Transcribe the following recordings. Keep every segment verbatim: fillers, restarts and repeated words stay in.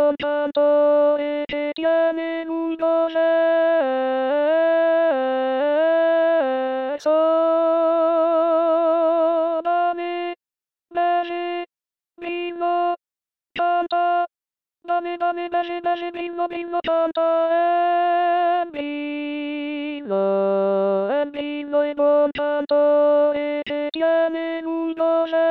bon tanto e te tiene en un goce. Dame, beži, vino, canta. Dame, dame, beži, beži, vino, vino, canta. En vino, en vino y bon tanto e te tiene en un goce.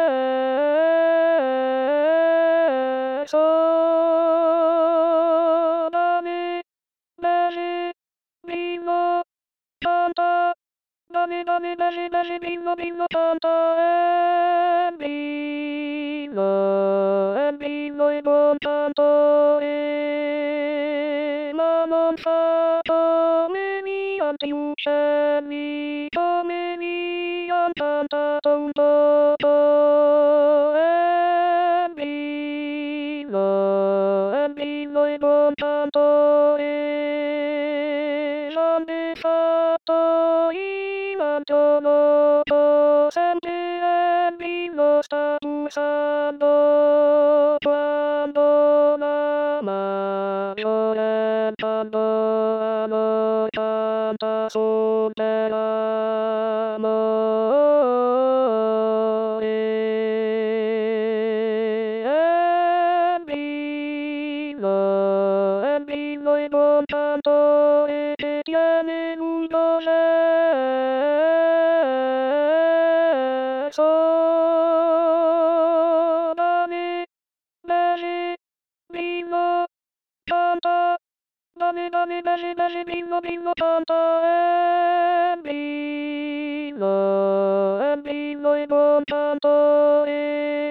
Dame, beži, vino, canta. Dame, dame, beži, beži, vino, vino, canta. En vino, en vino y bon tanto e la non fatto meni antiuceni comeni antanta tonto en vino, en vino y bon tanto e l'hanno fatto Antonio sempre en vino sta usando quando la mano cantando amo canta son dell'amore en vino, en vino y bon tanto e te tiene en un goce. Dame, beži, vino, canta. Dame, dame, beži, beži, vino, vino, canta. En vino, en vino y bon tanto e